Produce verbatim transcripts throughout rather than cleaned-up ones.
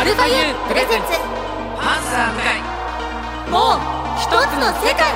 アルファユープレゼンツパンサー向井もう一つの世界。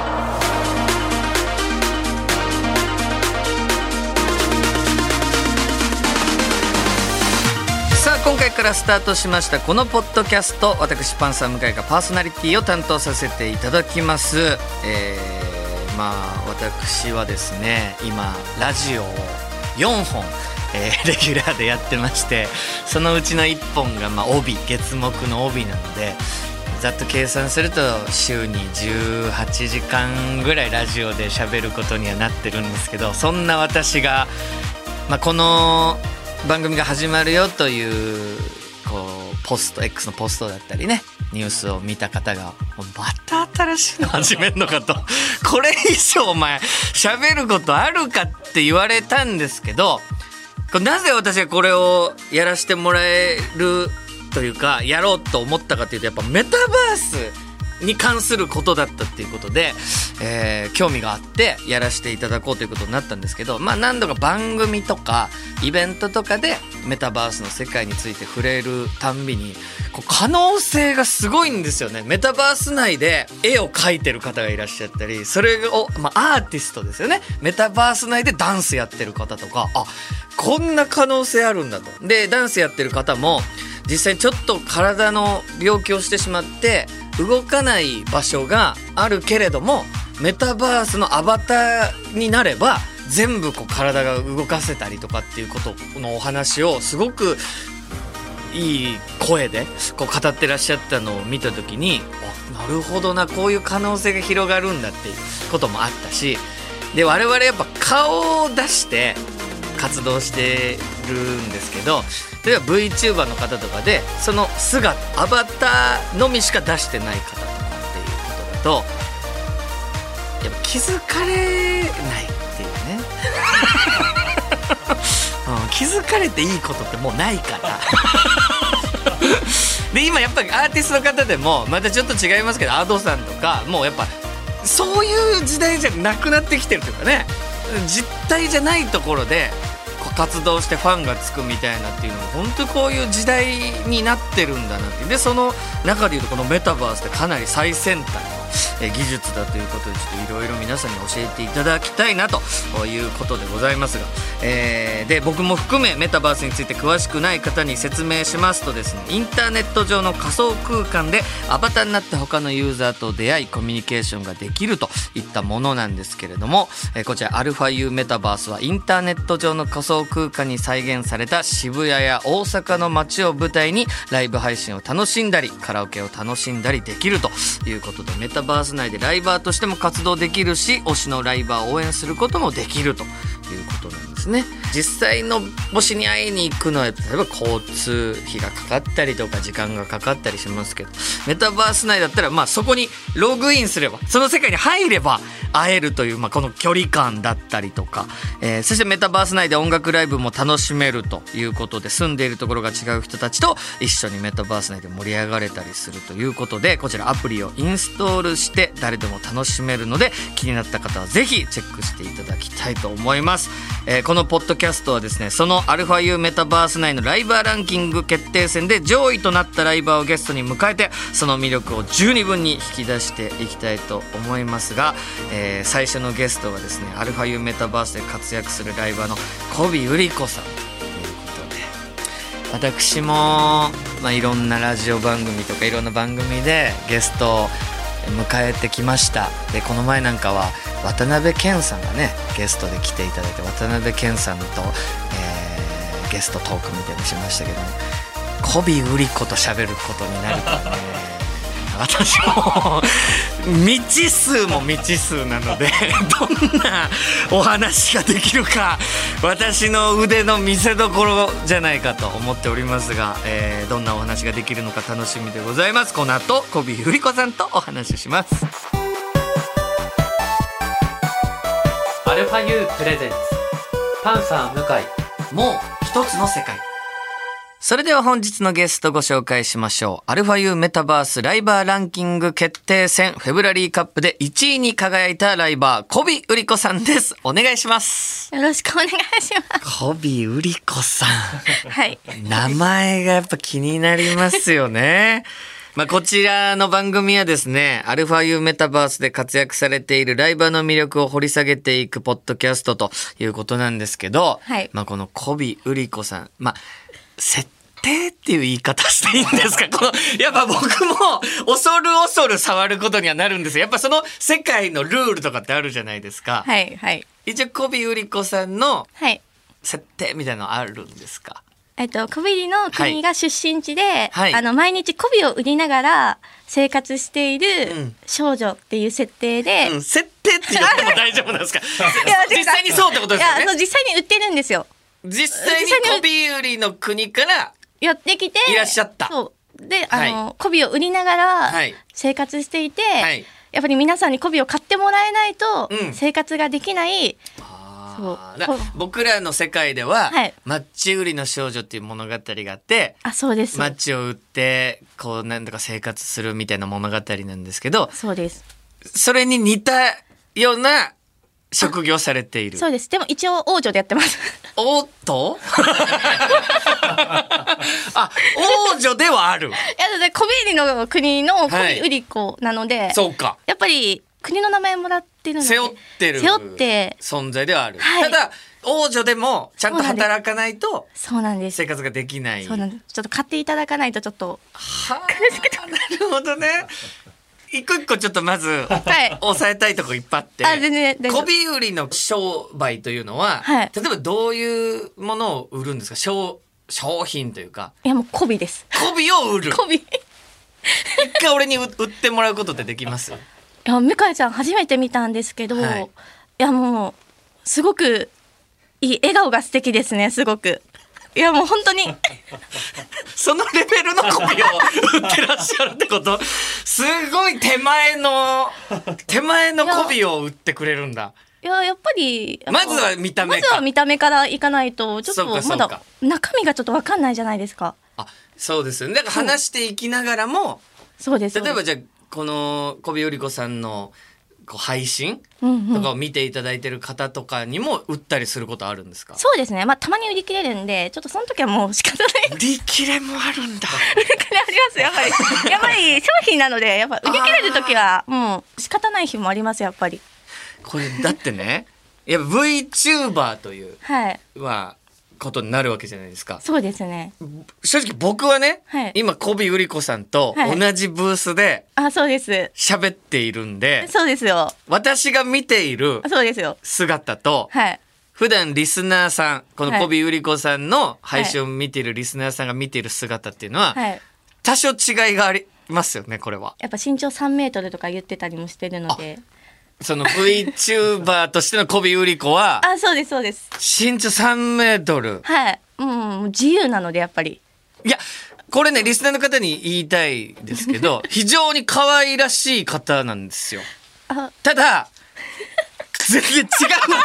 さあ今回からスタートしましたこのポッドキャスト、私パンサー向井がパーソナリティを担当させていただきます。えー、まあ私はですね今ラジオをよんほん、えー、レギュラーでやってまして、そのうちのいっぽんがまあ帯、月目の帯なので、ざっと計算すると週にじゅうはちじかんぐらいラジオで喋ることにはなってるんですけど、そんな私が、まあ、この番組が始まるよというこうポスト X のポストだったりね、ニュースを見た方がまた新しいの始めんのかとこれ以上お前喋ることあるかって言われたんですけど、なぜ私がこれをやらせてもらえるというかやろうと思ったかというと、やっぱメタバースに関することだったっていうことで、えー、興味があってやらせていただこうということになったんですけど、まあ何度か番組とかイベントとかでメタバースの世界について触れるたんびにこう可能性がすごいんですよね。メタバース内で絵を描いてる方がいらっしゃったり、それを、まあ、アーティストですよね。メタバース内でダンスやってる方とか、あ、こんな可能性あるんだと。でダンスやってる方も実際ちょっと体の病気をしてしまって動かない場所があるけれども、メタバースのアバターになれば全部こう体が動かせたりとかっていうことのお話をすごくいい声でこう語ってらっしゃったのを見た時に、あ、なるほどな、こういう可能性が広がるんだっていうこともあったし、で我々やっぱ顔を出して活動してるんですけど、例えば VTuber の方とかでその姿アバターのみしか出してない方とかっていうことだとやっぱ気づかれないっていうね、うん、気づかれていいことってもうないからで今やっぱりアーティストの方でもまたちょっと違いますけど、Adoさんとかもうやっぱそういう時代じゃなくなってきてるというかね、実態じゃないところで活動してファンがつくみたいなっていうのも本当にこういう時代になってるんだなって。でその中でいうとこのメタバースってかなり最先端の技術だということで、ちょっといろいろ皆さんに教えていただきたいなということでございますが、えー、で僕も含めメタバースについて詳しくない方に説明しますとですね、インターネット上の仮想空間でアバターになって他のユーザーと出会いコミュニケーションができるといったものなんですけれども、えー、こちらアルファユーメタバースはインターネット上の仮想空間に再現された渋谷や大阪の街を舞台にライブ配信を楽しんだりカラオケを楽しんだりできるということで、メタバース内でライバーとしても活動できるし、推しのライバーを応援することもできるということなんですね。実際の推しに会いに行くのは例えば交通費がかかったりとか時間がかかったりしますけど、メタバース内だったらまあそこにログインすればその世界に入れば会えるという、まあ、この距離感だったりとか、えー、そしてメタバース内で音楽ライブも楽しめるということで、住んでいるところが違う人たちと一緒にメタバース内で盛り上がれたりするということで、こちらアプリをインストールして誰でも楽しめるので、気になった方はぜひチェックしていただきたいと思います。えー、このポッドキャストはですね、そのアルファユーメタバース内のライバーランキング決定戦で上位となったライバーをゲストに迎えて、その魅力を十二分に引き出していきたいと思いますが、えー、最初のゲストはですね、アルファユーメタバースで活躍するライバーの小尾ゆり子さんということで、私も、まあ、いろんなラジオ番組とかいろんな番組でゲストを迎えてきました。でこの前なんかは渡辺謙さんがねゲストで来ていただいて、渡辺謙さんと、えー、ゲストトークみたいなのしましたけども、小尾ゆり子と喋ることになるとね私も未知数も未知数なのでどんなお話ができるか私の腕の見せ所じゃないかと思っておりますが、えー、どんなお話ができるのか楽しみでございます。この後小尾ゆり子さんとお話しします。 アルファユープレゼンツパンサー向井もう一つの世界。 それでは本日のゲストご紹介しましょう。アルファ ユー メタバースライバーランキング決定戦フェブラリーカップでいちいに輝いたライバー小尾うり子さんです。お願いします。 よろしくお願いします小尾うり子さんはい名前がやっぱ気になりますよね。まあこちらの番組はですね、アルファ ユー メタバースで活躍されているライバーの魅力を掘り下げていくポッドキャストということなんですけど、 はいまあこの小尾うり子さん、まあ設定っていう言い方していいんですか？このやっぱ僕も恐る恐る触ることにはなるんですよ。やっぱその世界のルールとかってあるじゃないですか。 はいはい一応小尾うり子さんのはい設定みたいなのあるんですか？ えっと小尾の国が出身地で、 はいあの毎日媚びを売りながら生活しているうん少女っていう設定で、 うん、設定って言っても大丈夫なんですか？ いや実際にそうってことですよね。 いやそう実際に売ってるんですよ。 実際に小尾売りの国からやってきていらっしゃったそうであはの媚びを売りながらはい生活していて、 はいやっぱり皆さんに媚びを買ってもらえないとうん生活ができない、 あーそうだ僕らの世界では、 はいマッチ売りの少女っていう物語があってあそうですマッチを売ってこうなんとか生活するみたいな物語なんですけど、 そうですそれに似たような職業されている。 そうですでも一応王女でやってますおっとあ、王女ではある。 いやだって小ビの国の小ビウリ子なので、 そうか。 やっぱり国の名前もらってるので背負ってる背負って存在ではある、 はいただ王女でもちゃんと働かないとそうなんです生活ができない。 そうなんですちょっと買っていただかないとちょっとはあ、なるほどね。一個一個ちょっとまず、 はい抑えたいとこいっぱいあってあ全然大丈夫媚び売りの商売というのは、 はい例えばどういうものを売るんですか？商商品というかいやもう小ビです媚びを売る。 小ビい一回俺に売売ってもらうことってできます？ や向井ちゃん初めて見たんですけど、 はいい、やもうすごくいい笑顔が素敵ですねすごくいやもう本当にそのレベルの媚びを売ってらっしゃるってこと？すごい手前の手前の媚びを売ってくれるんだ。 いややっぱりまずは見た目かまずは見た目からいかないとちょっそうかとまそうかだ中身がちょっと分かんないじゃないですか。 あ、そうですよね。だから話していきながらも、 そうです例えばじゃあこの小尾より子さんのこう配信うんうんとかを見ていただいてる方とかにも売ったりすることあるんですか？ そうですねまあたまに売り切れるんでちょっとその時はもう仕方ない売り切れもあるんだ。 売り切れありますやっぱりやっぱり商品なのでやっぱ売り切れる時はもう仕方ない日もありますやっぱりこれだってね、やっぱ VTuber というはいはことになるわけじゃないですか。 そうですね正直僕はね、 はい今小尾うり子さんとはい同じブースであそうです喋っているんで、 そうですよ私が見ているそうですよ姿とはい普段リスナーさんこのはい小尾うり子さんの配信を見ているリスナーさんが見ている姿っていうのははい多少違いがありますよね。これはやっぱ身長さんメートルとか言ってたりもしてるのでその VTuber としての小尾うり子はあそうですそうです身長さんメートル。 はいもう自由なのでやっぱりいやこれねリスナーの方に言いたいですけど非常に可愛らしい方なんですよ。 あただ全然違うの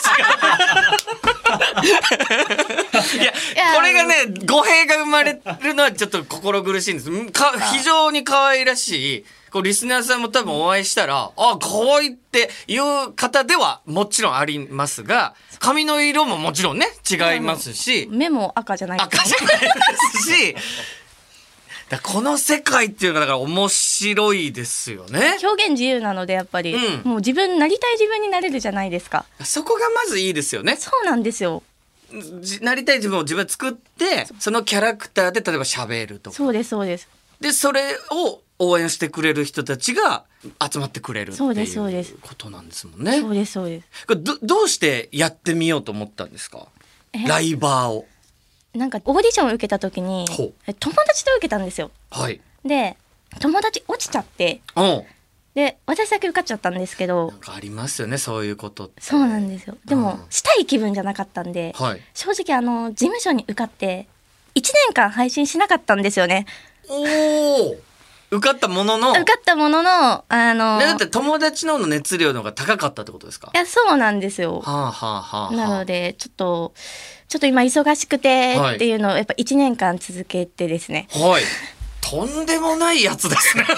違ういややこれがね語弊が生まれるのはちょっと心苦しいんですか。非常に可愛らしいこうリスナーさんも多分お会いしたらあ可愛いっていう方ではもちろんありますが髪の色ももちろんね違いますし目も赤じゃないです赤じゃないですしだからこの世界っていうのがだから面白いですよね。 表現自由なのでやっぱり、 うんもう自分なりたい自分になれるじゃないですか。 そこがまずいいですよね。 そうなんですよ。 じなりたい自分を自分で作ってそのキャラクターで例えば喋るとかそうですそうですでそれを応援してくれる人たちが集まってくれるってそうですそうですいうことなんですもんね。 そうですそうですこれどどうしてやってみようと思ったんですか？ えライバーを。 なんかオーディションを受けた時にほうえ友達と受けたんですよ。 はい。 で友達落ちちゃってうん。 で私だけ受かっちゃったんですけどなんかありますよねそういうことって。 そうなんですよ。でも、 うんしたい気分じゃなかったんで、 はい。 正直あの事務所に受かっていちねんかん配信しなかったんですよね。 おお。 受かったものの受かったもののあのだって友達の方の熱量の方が高かったってことですか？ いやそうなんですよ。 はあはあはあはあ、 なのでちょっとちょっと今忙しくてっていうのをやっぱいちねんかん続けてですね。 はい。とんでもないやつですね。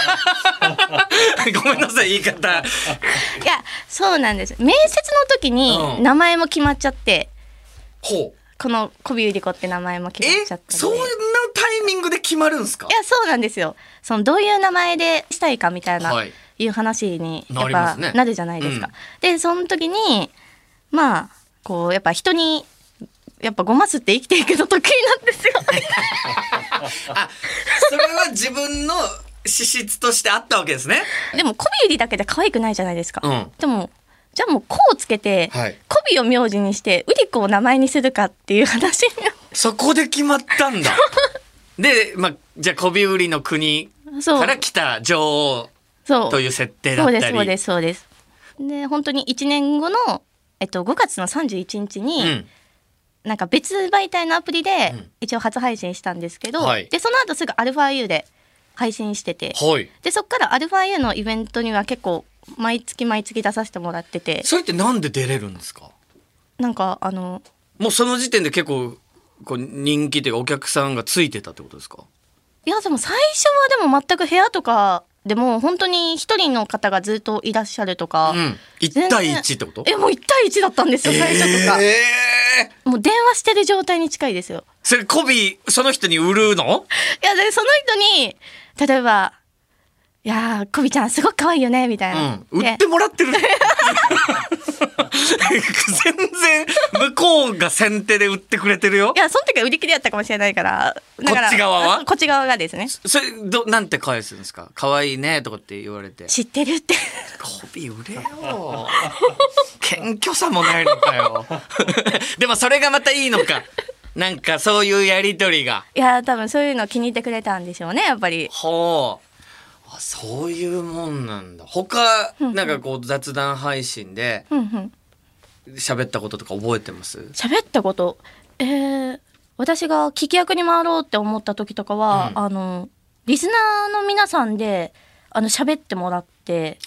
ごめんなさい言い方。いやそうなんです。面接の時に名前も決まっちゃって、 うん、ほうこの小ビューリコって名前も決まっちゃったので。 えそんなタイミングで決まるんですか？ いやそうなんですよ。そのどういう名前でしたいかみたいな、 はい、 いう話にやっぱなりますね、 なるじゃないですか、うん、でその時にまあこうやっぱ人にやっぱごますって生きていくの得意なんですよ。 あ、それは自分の資質としてあったわけですね。 でも小ビューリだけで可愛くないじゃないですか、うん、でもじゃあもう「こ」をつけて、はい、小ビを名字にしてウリコを名前にするかっていう話にそこで決まったんだ。で、まあ、じゃあ小ビウリの国から来た女王という設定だったり。 そうですそうですそうです。で本当にいちねんごの、えっと、ごがつのさんじゅういちにちに、うん、なんか別媒体のアプリで一応初配信したんですけど、うんはい、でその後すぐ アルファユー で配信してて、はい、でそっから アルファユー のイベントには結構毎月毎月出させてもらってて。 それってなんで出れるんですか？ なんかあのもうその時点で結構こう人気というかお客さんがついてたってことですか？ いやでも最初はでも全く部屋とかでも本当に一人の方がずっといらっしゃるとか、うん、 いち対いちってこと？ えもういち対いちだったんですよ最初とか、えー、もう電話してる状態に近いですよ。 それコビその人に売るの？ いやでその人に例えばいやーコビちゃんすごく可愛いよねみたいな、 うん、売ってもらってる。全然向こうが先手で売ってくれてるよ。 いやその時は売り切れやったかもしれないからだからこっち側はこっち側がですね。 それどなんて返すんですか？可愛いねとかって言われて知ってるってコビ売れよ。謙虚さもないのかよ。でもそれがまたいいのか。なんかそういうやり取りがいや多分そういうの気に入ってくれたんでしょうねやっぱり。 ほうあそういうもんなんだ。他なんかこう雑談配信で喋ったこととか覚えてます？ 喋ったことえー、私が聞き役に回ろうって思った時とかは、うん、あのリスナーの皆さんであの喋ってもらって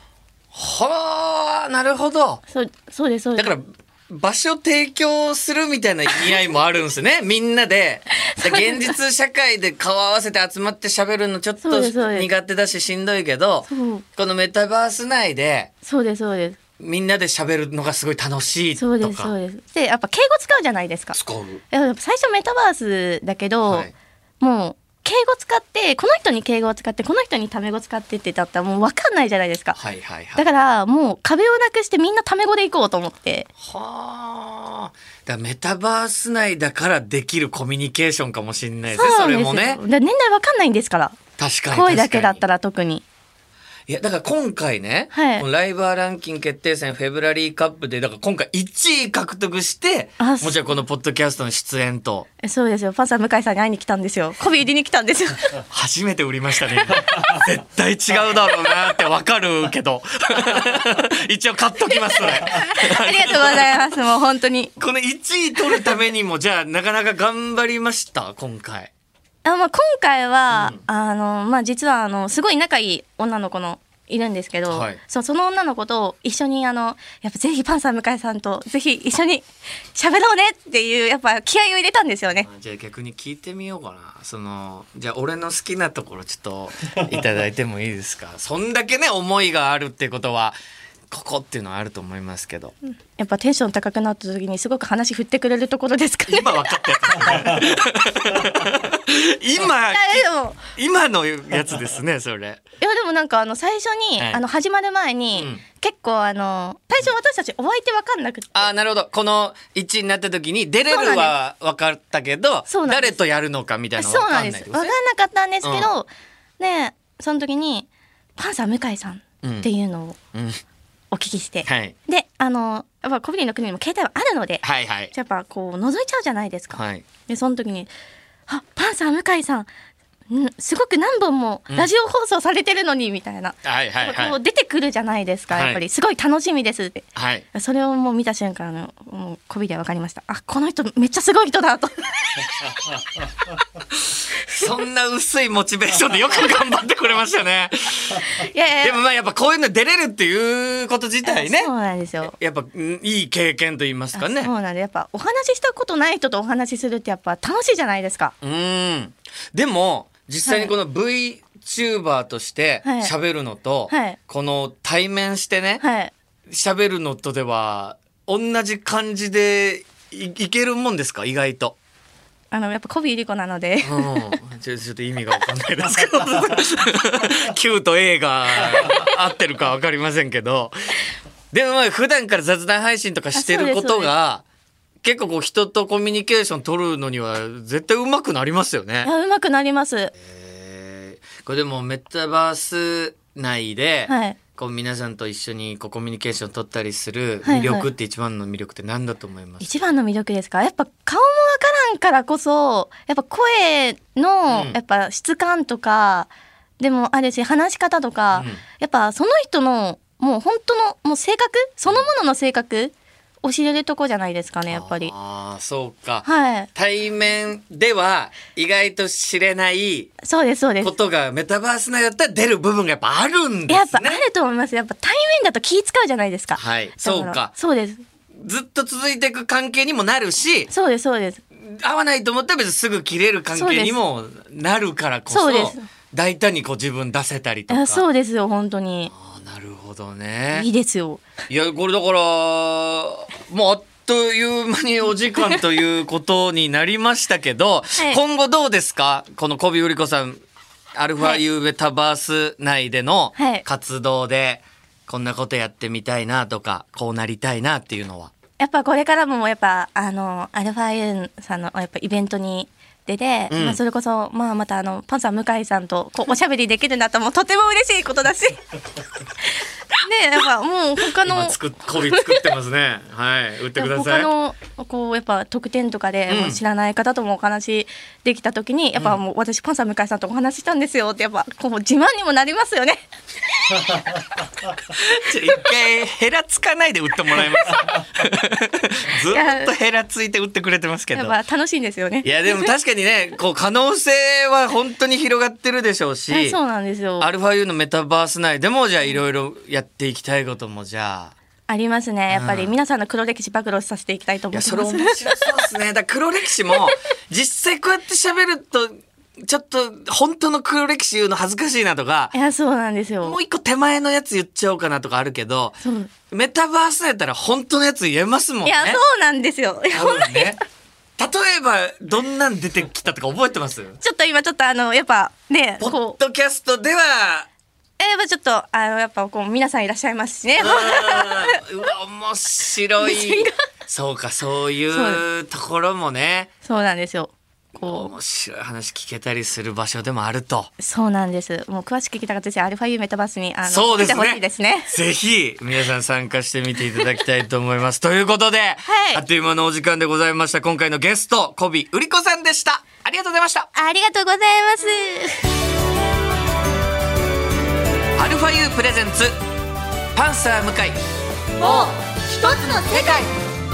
はあなるほど。 そうそうですそうです。 だから場所提供するみたいな意味合いもあるんですね。みんなで現実社会で顔合わせて集まって喋るのちょっと苦手だししんどいけどこのメタバース内でそうですそうですみんなで喋るのがすごい楽しいとか。 そうですそうです。でやっぱ敬語使うじゃないですか。 使う。 やっぱ最初メタバースだけど、はい、もう敬語使ってこの人に敬語を使ってこの人にタメ語使ってってだったらもう分かんないじゃないですか、 はいはいはい、 だからもう壁をなくしてみんなタメ語でいこうと思って。 はあだからメタバース内だからできるコミュニケーションかもしれないですね。それもね年代分かんないんですから。 確かに声だけだったら特に。 いやだから今回ね、はい、このライバーランキング決定戦フェブラリーカップでだから今回いちい獲得してもちろんこのポッドキャストの出演と。 そうですよ。パンサー向井さんに会いに来たんですよ。コビ入りに来たんですよ。 初めて売りましたね。絶対違うだろうなってわかるけど一応買っときますそれ。 ありがとうございます。もう本当にこのいちい取るためにもじゃあなかなか頑張りました今回。 あ、まあ、今回は、うん、あのまあ、実はあのすごい仲いい女の子のいるんですけど、はい、そ, その女の子と一緒にあのやっぱぜひパンサー向井さんとぜひ一緒に喋ろうねっていうやっぱ気合を入れたんですよね。 じゃあ逆に聞いてみようかな。そのじゃあ俺の好きなところちょっといただいてもいいですか？そんだけね思いがあるっていうことはここっていうのはあると思いますけど、うん、 やっぱテンション高くなった時にすごく話振ってくれるところですかね。 今分かったやつ今今のやつですねそれ。 いやでもなんかあの最初に、はい、あの始まる前に、うん、結構あの最初私たちお相手分かんなくて、 あなるほどこのいちいになった時に出れるは分かったけど誰とやるのかみたいなの分かんないですね。 そうなんです。分かんなかったんですけど、うん、ねその時にパンサー向井さんっていうのを、うんうんお聞きして、はい、であのやっぱコビリの国にも携帯はあるので、はいはい、やっぱこう覗いちゃうじゃないですか、はい、でその時にあパンサー向井さんすごく何本もラジオ放送されてるのにみたいな、 はいはいはい、 こう出てくるじゃないですか、やっぱりすごい楽しみですって、 はい、 それをもう見た瞬間のもうこびで分かりました。あ、この人めっちゃすごい人だとそんな薄いモチベーションでよく頑張ってくれましたねいやいやでもまあやっぱこういうの出れるっていうこと自体ね、 そうなんですよ、 やっぱいい経験と言いますかね。 そうなんで、やっぱお話ししたことない人とお話しするってやっぱ楽しいじゃないですか。 うん、でも実際にこの VTuber として喋るのと、はいはい、この対面してね喋、はい、るのとでは同じ感じで い, いけるもんですか？意外とあのやっぱコビーリコなので、 うん、ちょっと意味が分かんないですけどQ と A が合ってるか分かりませんけど、でもまあ普段から雑談配信とかしてることが結構こう人とコミュニケーション取るのには絶対上手くなりますよね。 いや、上手くなります。 えー、これでもメタバース内で、はい、こう皆さんと一緒にこうコミュニケーション取ったりする魅力って、一番の魅力って何だと思います？ 一番の魅力ですか？やっぱ顔もわからんからこそやっぱ声のやっぱ質感とか、うん、でもあるし話し方とか、うん、やっぱその人のもう本当のもう性格そのものの性格教えるとこじゃないですかね、やっぱり。 ああ、そうか、 はい、 対面では意外と知れないそうですそうですことがメタバース内だったら出る部分がやっぱあるんですね。 やっぱあると思います。やっぱ対面だと気使うじゃないですか。 はい、そうか、 そうです。 ずっと続いていく関係にもなるし、 そうですそうです。 合わないと思ったら別にすぐ切れる関係にもなるからこそ、そうです、大胆にこう自分出せたりとか。 そうですよ、本当に。 なるほどね。 いいですよ。 いや、これだからもうあっという間にお時間ということになりましたけど、はい、今後どうですか、この小尾うり子さん、アルファ U メタバース内での活動でこんなことやってみたいなとか、こうなりたいなっていうのは？ やっぱこれからもやっぱあのアルファ U さんのやっぱイベントに出て、うん、まあ、それこそ、まあ、またあのパンサー向井さんとこうおしゃべりできるんだったらもうとても嬉しいことだしね、やっぱもう他の今作コビ作ってますねはい、売ってください。 他のこうやっぱ特典とかで、うん、知らない方ともお話できた時にやっぱもう私パンサー向井さんとお話したんですよってやっぱこう自慢にもなりますよねちょ一回ヘラつかないで売ってもらえますずっとヘラついて売ってくれてますけど、 やっぱ楽しいんですよね。 いやでも確かにね、こう可能性は本当に広がってるでしょうし、 そうなんですよ。 アルファ U のメタバース内でもじゃあいろいろやっていきたいこともじゃあありますね。やっぱり皆さんの黒歴史暴露させていきたいと思ってます。 いやそれ面白そうですね。だから黒歴史も実際こうやって喋るとちょっと本当の黒歴史言うの恥ずかしいなとか、 いやそうなんですよ。 もう一個手前のやつ言っちゃおうかなとかあるけど、メタバースやったら本当のやつ言えますもんね。 いやそうなんですよ。 ね、例えばどんなん出てきたとか覚えてます？ ちょっと今ちょっとあのやっぱね、 ポッドキャストではやっぱちょっとあのやっぱこう皆さんいらっしゃいますしね。 うわ面白い。そうか、そういうところもね。 そうなんですよ。こう面白い話聞けたりする場所でもあると。 そうなんです。もう詳しく聞きたかったです。アルファ U メタバースにあのそうですね、 来てほしいですね。 ぜひ皆さん参加してみていただきたいと思いますということで、はい、あっという間のお時間でございました。今回のゲスト小尾うり子さんでした。ありがとうございました。 ありがとうございます。 アルファ U プレゼンツパンサー向井もう一つの世界。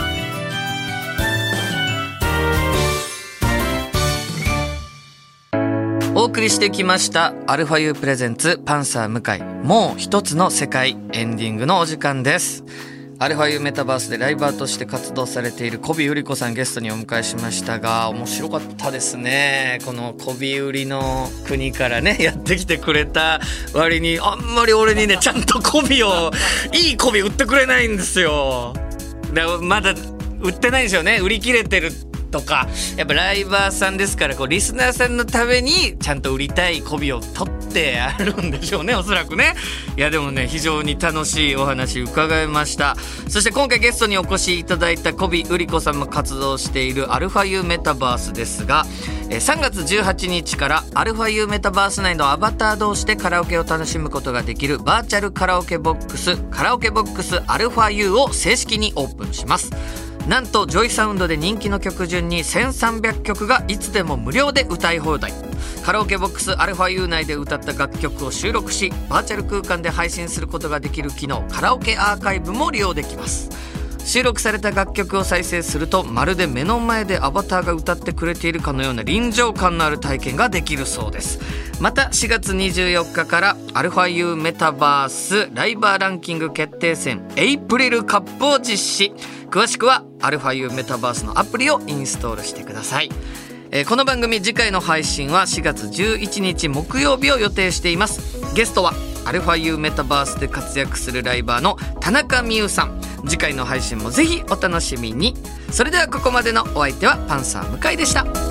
お送りしてきましたアルファ U プレゼンツパンサー向井もう一つの世界、エンディングのお時間です。アルファ U メタバースでライバーとして活動されている小尾うり子さんゲストにお迎えしましたが、面白かったですね。この小尾うりの国からねやってきてくれた割にあんまり俺にねちゃんと小尾をいい小尾売ってくれないんですよ。でまだ売ってないんですよね。売り切れてるとか、やっぱライバーさんですからこうリスナーさんのためにちゃんと売りたい小尾を取ってあるんでしょうね、おそらくね。いやでもね非常に楽しいお話伺いました。そして今回ゲストにお越しいただいた小尾うり子さんも活動しているアルファ U メタバースですが、さんがつじゅうはちにちからアルファ U メタバース内のアバター同士でカラオケを楽しむことができるバーチャルカラオケボックスカラオケボックスアルファ U を正式にオープンします。なんとジョイサウンドで人気の曲順にせんさんびゃくきょくがいつでも無料で歌い放題。 カラオケボックスアルファ ユー 内で歌った楽曲を収録しバーチャル空間で配信することができる機能、カラオケアーカイブも利用できます。収録された楽曲を再生するとまるで目の前でアバターが歌ってくれているかのような臨場感のある体験ができるそうです。またしがつにじゅうよっかからアルファ ユー メタバースライバーランキング決定戦エイプリルカップを実施。詳しくはアルファ ユー メタバースのアプリをインストールしてください。えー、この番組次回の配信はしがつじゅういちにち木曜日を予定しています。ゲストはアルファ ユー メタバースで活躍するライバーの田中美優さん。次回の配信もぜひお楽しみに。それではここまでのお相手はパンサー向井でした。